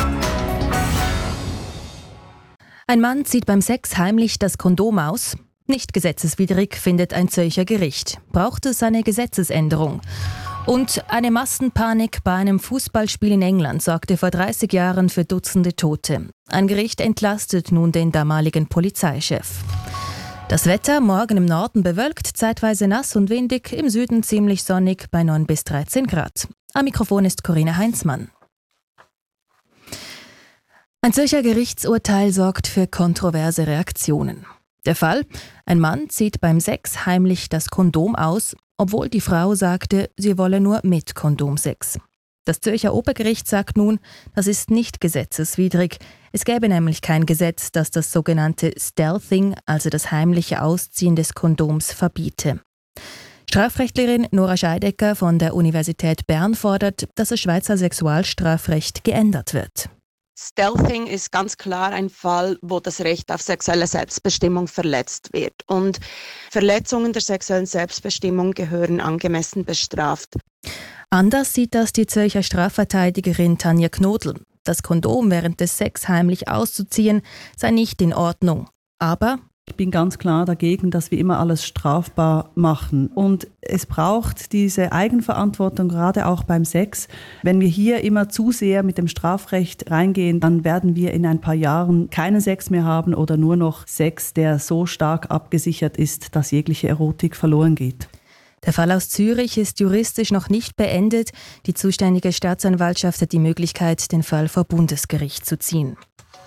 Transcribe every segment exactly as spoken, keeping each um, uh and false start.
Ein Mann zieht beim Sex heimlich das Kondom aus. Nicht gesetzeswidrig, findet ein Zürcher Gericht. Braucht es eine Gesetzesänderung? Und eine Massenpanik bei einem Fußballspiel in England sorgte vor dreißig Jahren für Dutzende Tote. Ein Gericht entlastet nun den damaligen Polizeichef. Das Wetter morgen im Norden bewölkt, zeitweise nass und windig, im Süden ziemlich sonnig bei neun bis dreizehn Grad. Am Mikrofon ist Corinna Heinzmann. Ein Zürcher Gerichtsurteil sorgt für kontroverse Reaktionen. Der Fall: Ein Mann zieht beim Sex heimlich das Kondom aus, obwohl die Frau sagte, sie wolle nur mit Kondom Sex. Das Zürcher Obergericht sagt nun, das ist nicht gesetzeswidrig. Es gäbe nämlich kein Gesetz, das das sogenannte Stealthing, also das heimliche Ausziehen des Kondoms, verbiete. Strafrechtlerin Nora Scheidecker von der Universität Bern fordert, dass das Schweizer Sexualstrafrecht geändert wird. Stealthing ist ganz klar ein Fall, wo das Recht auf sexuelle Selbstbestimmung verletzt wird. Und Verletzungen der sexuellen Selbstbestimmung gehören angemessen bestraft. Anders sieht das die Zürcher Strafverteidigerin Tanja Knodl. Das Kondom während des Sex heimlich auszuziehen sei nicht in Ordnung. Aber ich bin ganz klar dagegen, dass wir immer alles strafbar machen. Und es braucht diese Eigenverantwortung, gerade auch beim Sex. Wenn wir hier immer zu sehr mit dem Strafrecht reingehen, dann werden wir in ein paar Jahren keinen Sex mehr haben oder nur noch Sex, der so stark abgesichert ist, dass jegliche Erotik verloren geht. Der Fall aus Zürich ist juristisch noch nicht beendet. Die zuständige Staatsanwaltschaft hat die Möglichkeit, den Fall vor Bundesgericht zu ziehen.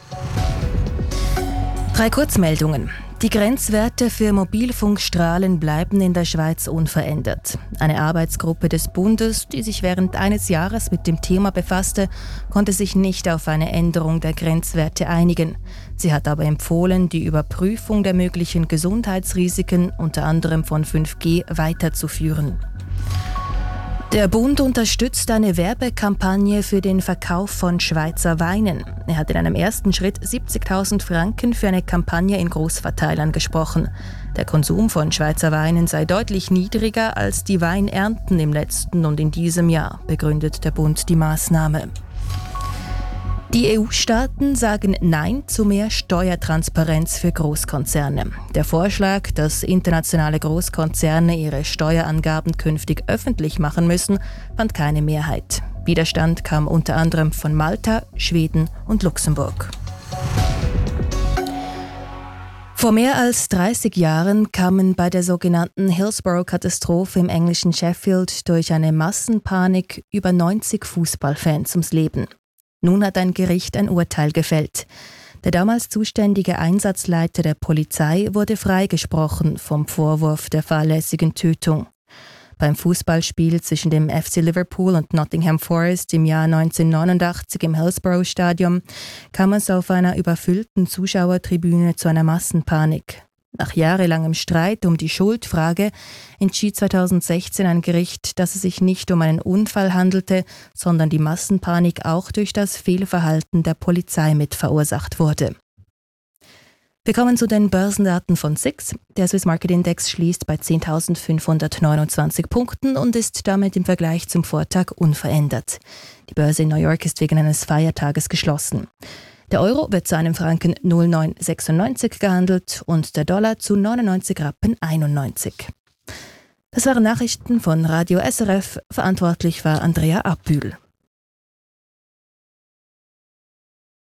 Drei Kurzmeldungen. Die Grenzwerte für Mobilfunkstrahlen bleiben in der Schweiz unverändert. Eine Arbeitsgruppe des Bundes, die sich während eines Jahres mit dem Thema befasste, konnte sich nicht auf eine Änderung der Grenzwerte einigen. Sie hat aber empfohlen, die Überprüfung der möglichen Gesundheitsrisiken, unter anderem von fünf G, weiterzuführen. Der Bund unterstützt eine Werbekampagne für den Verkauf von Schweizer Weinen. Er hat in einem ersten Schritt siebzigtausend Franken für eine Kampagne in Großverteilern gesprochen. Der Konsum von Schweizer Weinen sei deutlich niedriger als die Weinernten im letzten und in diesem Jahr, begründet der Bund die Maßnahme. Die E U-Staaten sagen Nein zu mehr Steuertransparenz für Großkonzerne. Der Vorschlag, dass internationale Großkonzerne ihre Steuerangaben künftig öffentlich machen müssen, fand keine Mehrheit. Widerstand kam unter anderem von Malta, Schweden und Luxemburg. Vor mehr als dreißig Jahren kamen bei der sogenannten Hillsborough-Katastrophe im englischen Sheffield durch eine Massenpanik über neunzig Fußballfans ums Leben. Nun hat ein Gericht ein Urteil gefällt. Der damals zuständige Einsatzleiter der Polizei wurde freigesprochen vom Vorwurf der fahrlässigen Tötung. Beim Fußballspiel zwischen dem F C Liverpool und Nottingham Forest im Jahr neunzehnhundertneunundachtzig im Hillsborough-Stadion kam es auf einer überfüllten Zuschauertribüne zu einer Massenpanik. Nach jahrelangem Streit um die Schuldfrage entschied zweitausendsechzehn ein Gericht, dass es sich nicht um einen Unfall handelte, sondern die Massenpanik auch durch das Fehlverhalten der Polizei mit verursacht wurde. Wir kommen zu den Börsendaten von S I X. Der Swiss Market Index schließt bei zehntausendfünfhundertneunundzwanzig Punkten und ist damit im Vergleich zum Vortag unverändert. Die Börse in New York ist wegen eines Feiertages geschlossen. Der Euro wird zu einem Franken null Komma neun sechsundneunzig gehandelt und der Dollar zu neunundneunzig Rappen einundneunzig. Das waren Nachrichten von Radio S R F. Verantwortlich war Andrea Abbühl.